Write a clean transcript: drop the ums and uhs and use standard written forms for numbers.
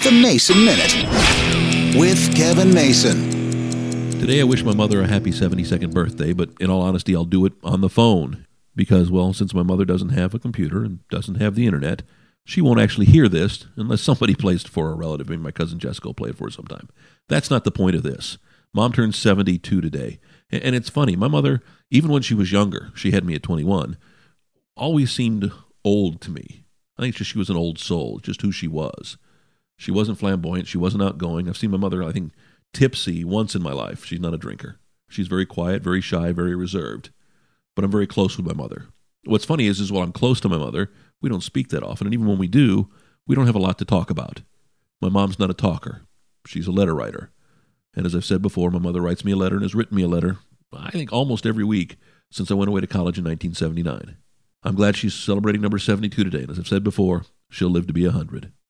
The Mason Minute with Kevin Mason. Today I wish my mother a happy 72nd birthday, but in all honesty I'll do it on the phone because, well, since my mother doesn't have a computer and doesn't have the internet, she won't actually hear this unless somebody plays it for a relative. Maybe my cousin Jessica will play it for her sometime. That's not the point of this. Mom turned 72 today. And it's funny, my mother, even when she was younger, she had me at 21, always seemed old to me. I think she was an old soul, just who she was. She wasn't flamboyant. She wasn't outgoing. I've seen my mother, I think, tipsy once in my life. She's not a drinker. She's very quiet, very shy, very reserved. But I'm very close with my mother. What's funny is while I'm close to my mother, we don't speak that often. And even when we do, we don't have a lot to talk about. My mom's not a talker. She's a letter writer. And as I've said before, my mother writes me a letter and has written me a letter, I think almost every week since I went away to college in 1979. I'm glad she's celebrating number 72 today. And as I've said before, she'll live to be 100.